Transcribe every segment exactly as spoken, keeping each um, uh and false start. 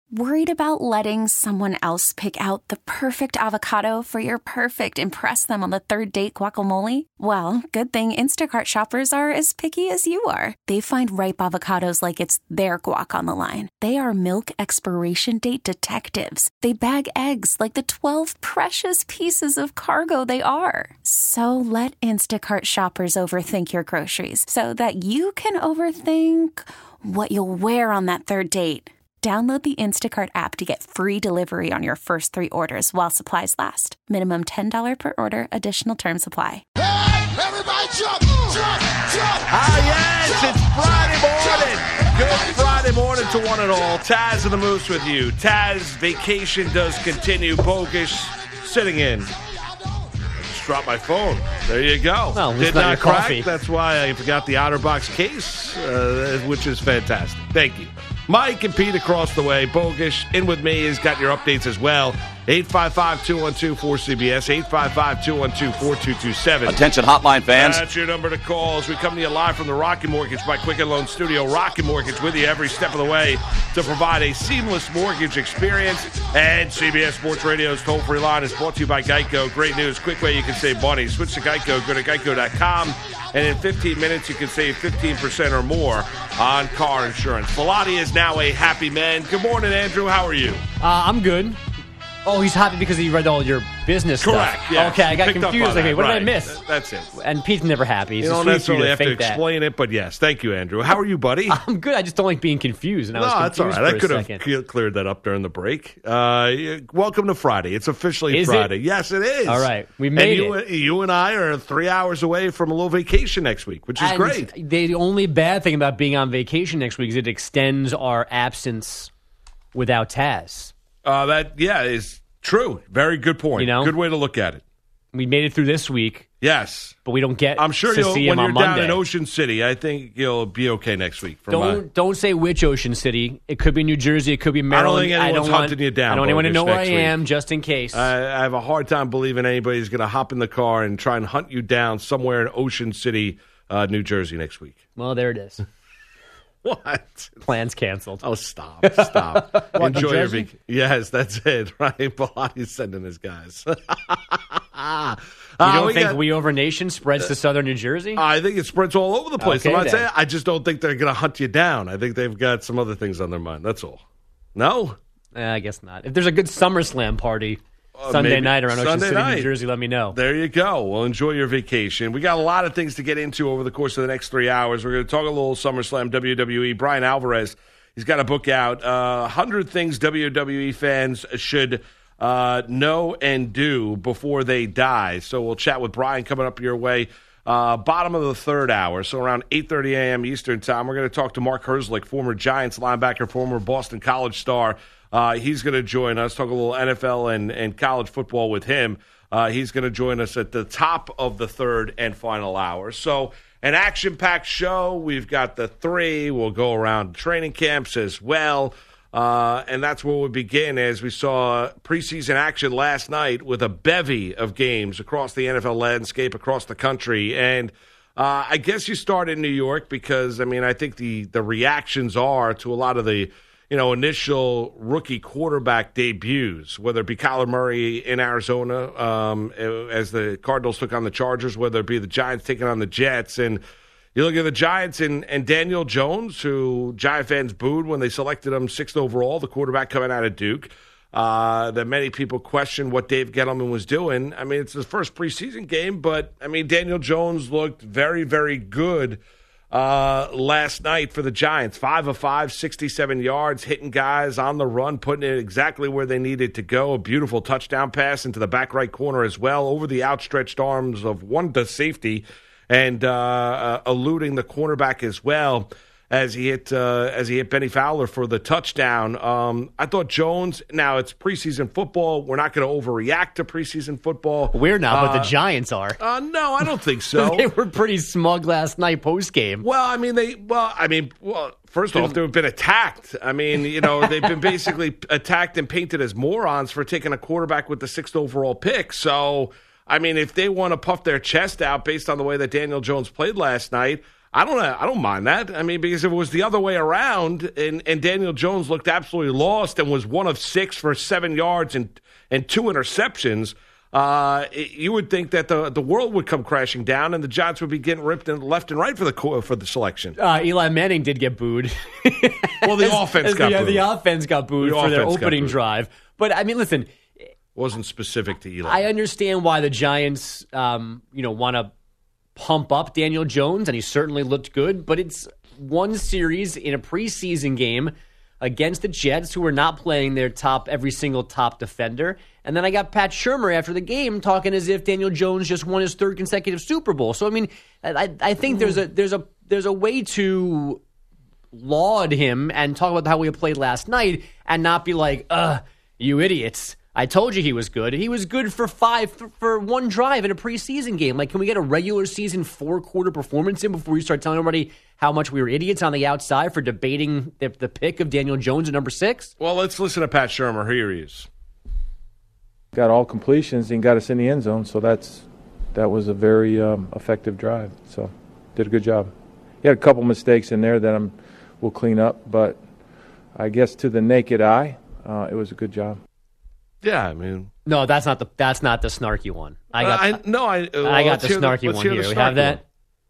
Worried about letting someone else pick out the perfect avocado for your perfect impress them on the third date guacamole? Well, good thing Instacart shoppers are as picky as you are. They find ripe avocados like it's their guac on the line. They are milk expiration date detectives. They bag eggs like the twelve precious pieces of cargo they are. So let Instacart shoppers overthink your groceries so that you can overthink what you'll wear on that third date. Download the Instacart app to get free delivery on your first three orders while supplies last. Minimum ten dollars per order. Additional terms apply. Hey, everybody jump, jump, jump. Ah, yes, it's Friday morning. Good Friday morning to one and all. Taz and the Moose with you. Taz, vacation does continue. Bogus sitting in. I just dropped my phone. There you go. Well, Did not not your crack. coffee. That's why I forgot the OtterBox case, uh, which is fantastic. Thank you. Mike and Pete across the way. Bogus in with me has got your updates as well. eight five five, two one two, four C B S, eight five five, two one two, four two two seven. Attention hotline fans. That's your number to call as we come to you live from the Rocket Mortgage by Quicken Loan Studio. Rocket Mortgage with you every step of the way to provide a seamless mortgage experience. And C B S Sports Radio's toll-free line is brought to you by Geico. Great news, quick way you can save money. Switch to Geico, go to geico dot com, and in fifteen minutes you can save fifteen percent or more on car insurance. Velati is now a happy man. Good morning, Andrew. How are you? Uh, I'm good. Oh, he's happy because he read all your business Correct, stuff. yes. Okay, I You got picked up confused. on Like, that, what did I right. miss? Th- That's it. And Pete's never happy. It's You don't just sweet for necessarily you to have to think that. explain it, but yes. Thank you, Andrew. How are you, buddy? I'm good. I just don't like being confused. And I No, was that's all confused right. I for a could have second. cle- cleared that up during the break. Uh, y- welcome to Friday. It's officially Is it? Friday. Yes, it is. All right. We made and you, it. You and I are three hours away from a little vacation next week, which is And great. The only bad thing about being on vacation next week is it extends our absence without Taz. Uh, that, yeah, is true. Very good point. You know? Good way to look at it. We made it through this week, Yes. but we don't get I'm sure to you'll, see when him you're on down Monday. in Ocean City, I think you'll be okay next week. From Don't my, don't say which Ocean City. It could be New Jersey. It could be Maryland. think anyone's don't want, hunting you down, I don't even want to Bogus, know where I next week. am, just in case. I, I have a hard time believing anybody's going to hop in the car and try and hunt you down somewhere in Ocean City, uh, New Jersey next week. well, there it is. What? Plans canceled. Oh, stop. Stop. What, Enjoy New your Jersey? week. Yes, that's it. Right? Pilati's sending his guys. You Uh, don't we think got- We Over Nation spreads to southern New Jersey? I think it spreads all over the place. Okay, I'm not then. saying, I just don't think they're going to hunt you down. I think they've got some other things on their mind. That's all. No? Eh, I guess not. If there's a good SummerSlam party Uh, Sunday maybe. night around Ocean Sunday City, night. New Jersey, let me know. There you go. Well, enjoy your vacation. We got a lot of things to get into over the course of the next three hours. We're going to talk a little SummerSlam W W E. Brian Alvarez, he's got a book out, uh, one hundred Things W W E Fans Should uh, Know and Do Before They Die. So we'll chat with Brian coming up your way. Uh, bottom of the third hour, so around eight thirty a.m. Eastern time, we're going to talk to Mark Herzlich, former Giants linebacker, former Boston College star. Uh, he's going to join us, talk a little N F L and, and college football with him. Uh, he's going to join us at the top of the third and final hour. So an action-packed show. We've got the three. We'll go around training camps as well. Uh, and that's where we begin as we saw preseason action last night with a bevy of games across the N F L landscape, across the country. And uh, I guess you start in New York because, I mean, I think the, the reactions are to a lot of the, you know, initial rookie quarterback debuts, whether it be Kyler Murray in Arizona um, as the Cardinals took on the Chargers, whether it be the Giants taking on the Jets. And you look at the Giants and, and Daniel Jones, who Giant fans booed when they selected him sixth overall, the quarterback coming out of Duke, uh, that many people questioned what Dave Gettleman was doing. I mean, it's his first preseason game, but, I mean, Daniel Jones looked very, very good uh, last night for the Giants. Five of five, sixty-seven yards, hitting guys on the run, putting it exactly where they needed to go. A beautiful touchdown pass into the back right corner as well, over the outstretched arms of one to safety, and uh, uh, eluding the cornerback as well as he hit uh, as he hit Benny Fowler for the touchdown. Um, I thought Jones. Now it's preseason football. We're not going to overreact to preseason football. We're not, but Uh, the Giants are. Uh, no, I don't think so. They were pretty smug last night post game. Well, I mean, they. Well, I mean, well, first off, they've been attacked. I mean, you know, they've been basically attacked and painted as morons for taking a quarterback with the sixth overall pick. So, I mean, if they want to puff their chest out based on the way that Daniel Jones played last night, I don't know. I don't mind that. I mean, because if it was the other way around and, and Daniel Jones looked absolutely lost and was one of six for seven yards and, and two interceptions, uh, it, you would think that the the world would come crashing down and the Giants would be getting ripped in left and right for the for the selection. Uh, Eli Manning did get booed. Well, the as, offense as got the, booed. The offense got booed The for their offense got opening booed. drive. But, I mean, listen. Wasn't specific to Eli. I understand why the Giants, um, you know, want to pump up Daniel Jones, and he certainly looked good. But it's one series in a preseason game against the Jets, who are not playing their top, every single top defender. And then I got Pat Shurmur after the game talking as if Daniel Jones just won his third consecutive Super Bowl. So I mean, I, I think there's a there's a there's a way to laud him and talk about how he played last night, and not be like, "Ugh, you idiots! I told you he was good. He was good for five for, for one drive in a preseason game. Like, can we get a regular season four quarter performance in before you start telling everybody how much we were idiots on the outside for debating the, the pick of Daniel Jones at number six?" Well, let's listen to Pat Shurmur. Here he is. Got all completions and got us in the end zone, so that's that was a very um, effective drive. So, did a good job. He had a couple mistakes in there that I'm we'll clean up, but I guess to the naked eye, uh, it was a good job. Yeah, I mean, No, that's not the that's not the snarky one. I got uh, I, no, I, uh, I got let's the hear snarky let's one hear here. the We have snarky that.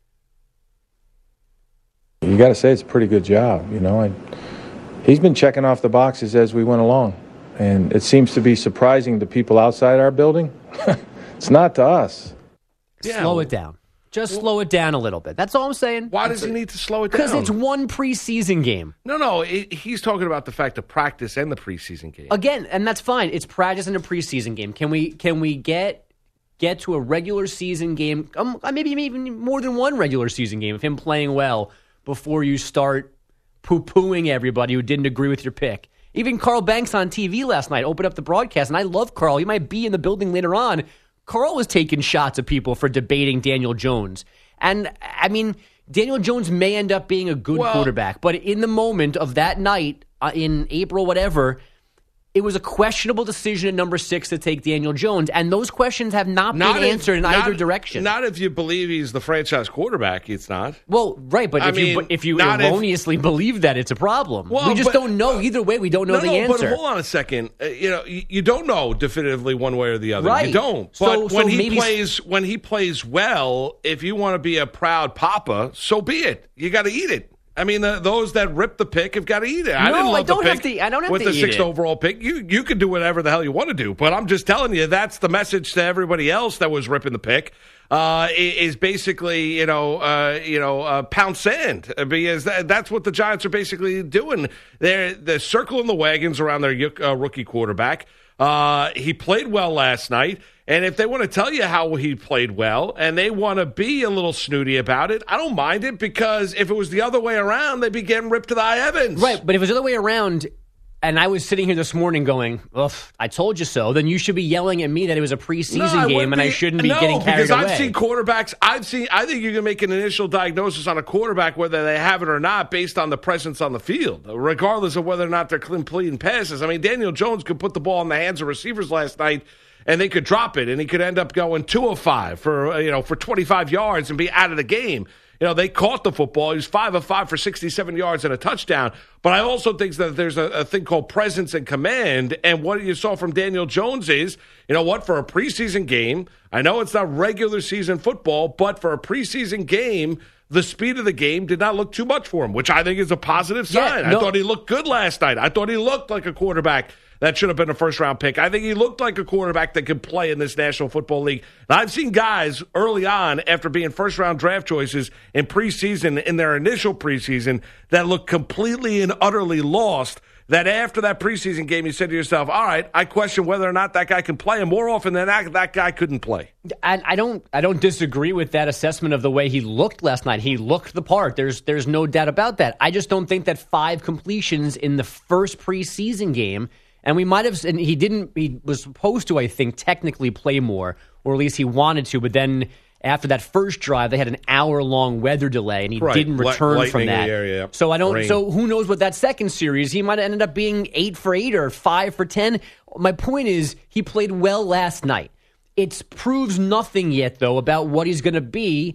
You got to say it's a pretty good job. You know, I, he's been checking off the boxes as we went along, and it seems to be surprising to people outside our building. It's not to us. Yeah, Slow well- it down. Just slow it down a little bit. That's all I'm saying. Why does he need to slow it down? Because it's one preseason game. No, no, it, he's talking about the fact of practice and the preseason game. Again, and that's fine. It's practice and a preseason game. Can we can we get get to a regular season game, um, maybe even more than one regular season game of him playing well before you start poo-pooing everybody who didn't agree with your pick? Even Carl Banks on T V last night opened up the broadcast, and I love Carl. He might be in the building later on. Carl was taking shots at people for debating Daniel Jones. And, I mean, Daniel Jones may end up being a good Well- quarterback, but in the moment of that night, uh, in April, whatever, it was a questionable decision at number six to take Daniel Jones, and those questions have not, Not been if- answered in not- either direction. Not if you believe he's the franchise quarterback. It's not. Well, right, but I if you mean, but if you not if- erroneously believe that, it's a problem. Well, we just but- don't know. Either way, we don't know no, the no, answer. But hold on a second. Uh, you know, you, you don't know definitively one way or the other. Right. You don't. So- But so when he maybe- plays, when he plays well, if you want to be a proud papa, so be it. You got to eat it. I mean, the, those that rip the pick have got to eat it. I No, didn't love I don't the have pick to- I don't have with to the eat sixth it. overall pick. You you can do whatever the hell you want to do, but I'm just telling you that's the message to everybody else that was ripping the pick. Uh, is basically you know uh, you know uh, pound sand, because that, that's what the Giants are basically doing. They're they're circling the wagons around their uh, rookie quarterback. Uh, he played well last night. And if they want to tell you how he played well and they want to be a little snooty about it, I don't mind it, because if it was the other way around, they'd be getting ripped to the high heavens. Right, but if it was the other way around, and I was sitting here this morning going, ugh, I told you so, then you should be yelling at me that it was a preseason No, I game wouldn't and I be- shouldn't be no, getting carried because away. I've seen quarterbacks. I've seen. I think you can make an initial diagnosis on a quarterback whether they have it or not based on the presence on the field, regardless of whether or not they're completing passes. I mean, Daniel Jones could put the ball in the hands of receivers last night, and they could drop it, and he could end up going two of five for uh, you know for twenty-five yards and be out of the game. You know, they caught the football. He was five of five for sixty-seven yards and a touchdown. But I also think that there's a, a thing called presence and command. And what you saw from Daniel Jones is, you know what, for a preseason game, I know it's not regular season football, but for a preseason game, the speed of the game did not look too much for him, which I think is a positive Yeah, sign. no- I thought he looked good last night. I thought he looked like a quarterback that should have been a first-round pick. I think he looked like a quarterback that could play in this National Football League. And I've seen guys early on, after being first-round draft choices in preseason, in their initial preseason, that look completely and utterly lost, that after that preseason game, you said to yourself, all right, I question whether or not that guy can play. And more often than not, that guy couldn't play. And I don't, I don't disagree with that assessment of the way he looked last night. He looked the part. There's, there's no doubt about that. I just don't think that five completions in the first preseason game, and we might have, and he didn't, he was supposed to, I think, technically play more, or at least he wanted to, but then after that first drive, they had an hour-long weather delay, and he Right. didn't Li- return lightning from in that. the area, yeah. So I don't. Rain. So who knows what that second series? He might have ended up being eight for eight or five for ten. My point is, he played well last night. It proves nothing yet, though, about what he's going to be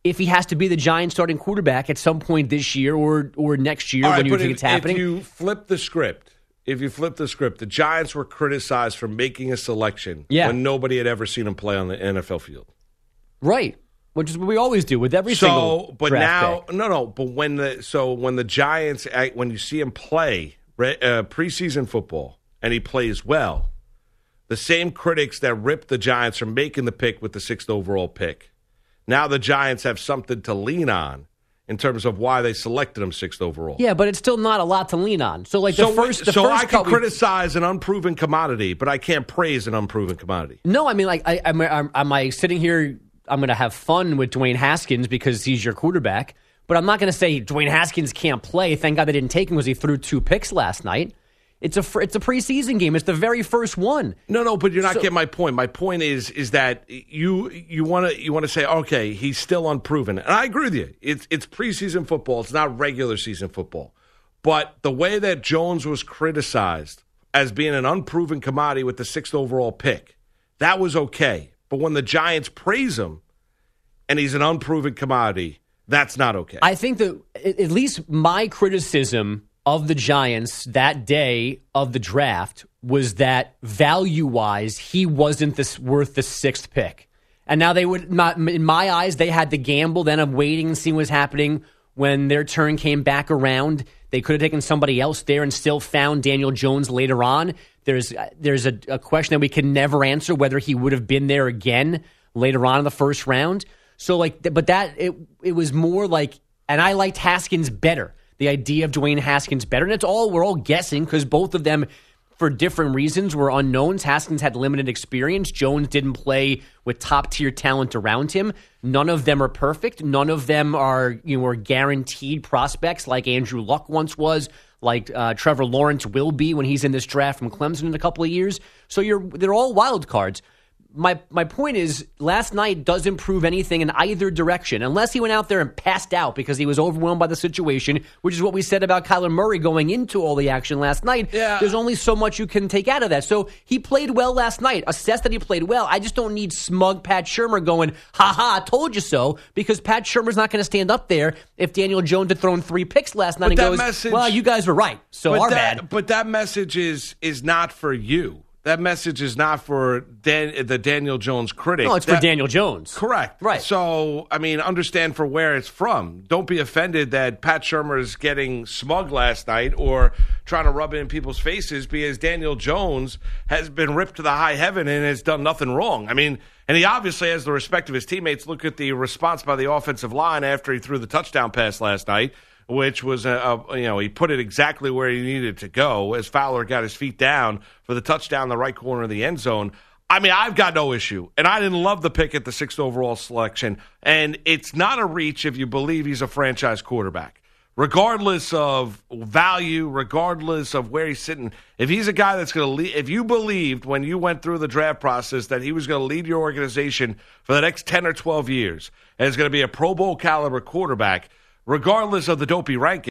if he has to be the Giants starting quarterback at some point this year or or next year All right, when you but think if, it's happening. If you flip the script, if you flip the script, the Giants were criticized for making a selection yeah. when nobody had ever seen him play on the N F L field. Right. Which is what we always do with every so, single but draft now, pick. no, no. But when the so when the Giants, when you see him play uh, preseason football and he plays well, the same critics that ripped the Giants from making the pick with the sixth overall pick, now the Giants have something to lean on in terms of why they selected him sixth overall. Yeah, but it's still not a lot to lean on. So, like the so, first, the so first I can cut we- criticize an unproven commodity, but I can't praise an unproven commodity. No, I mean, like, I, am, am, am I sitting here? I'm going to have fun with Dwayne Haskins because he's your quarterback, but I'm not going to say Dwayne Haskins can't play. Thank God they didn't take him because he threw two picks last night. It's a it's a preseason game. It's the very first one. No, no, but you're not So- getting my point. My point is is that you you want to you want to say, okay, he's still unproven, and I agree with you. It's it's preseason football. It's not regular season football. But the way that Jones was criticized as being an unproven commodity with the sixth overall pick, that was okay. But when the Giants praise him, and he's an unproven commodity, that's not okay. I think that at at least my criticism of the Giants that day of the draft was that value-wise, he wasn't this worth the sixth pick. And now they would, not, in my eyes, they had the gamble then of waiting and seeing what's happening when their turn came back around. They could have taken somebody else there and still found Daniel Jones later on. There's there's a, a question that we can never answer whether he would have been there again later on in the first round. So like, but that it it was more like, and I liked Haskins better. The idea of Dwayne Haskins better. And it's all, we're all guessing because both of them, for different reasons, were unknowns. Haskins had limited experience. Jones didn't play with top-tier talent around him. None of them are perfect. None of them are, you know, are guaranteed prospects like Andrew Luck once was, like uh, Trevor Lawrence will be when he's in this draft from Clemson in a couple of years. So you're they're all wild cards. My my point is, last night doesn't prove anything in either direction, unless he went out there and passed out because he was overwhelmed by the situation, which is what we said about Kyler Murray going into all the action last night. Yeah. There's only so much you can take out of that. So he played well last night. Assess that he played well. I just don't need smug Pat Shurmur going, ha-ha, I told you so, because Pat Shurmur's not going to stand up there if Daniel Jones had thrown three picks last night But and that goes, message- well, you guys were right, so but our that, bad. But that message is is not for you. That message is not for Dan, the Daniel Jones critic. No, it's That- for Daniel Jones. Correct. Right. So, I mean, understand for where it's from. Don't be offended that Pat Shurmur is getting smug last night or trying to rub it in people's faces because Daniel Jones has been ripped to the high heaven and has done nothing wrong. I mean, and he obviously has the respect of his teammates. Look at the response by the offensive line after he threw the touchdown pass last night, which was, a, a, you know, he put it exactly where he needed to go as Fowler got his feet down for the touchdown in the right corner of the end zone. I mean, I've got no issue. And I didn't love the pick at the sixth overall selection. And it's not a reach if you believe he's a franchise quarterback. Regardless of value, regardless of where he's sitting, if he's a guy that's going to lead, if you believed when you went through the draft process that he was going to lead your organization for the next ten or twelve years and is going to be a Pro Bowl caliber quarterback, regardless of the dopey ranking.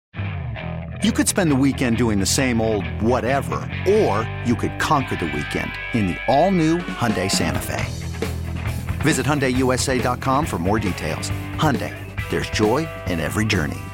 You could spend the weekend doing the same old whatever, or you could conquer the weekend in the all-new Hyundai Santa Fe. Visit Hyundai U S A dot com for more details. Hyundai, there's joy in every journey.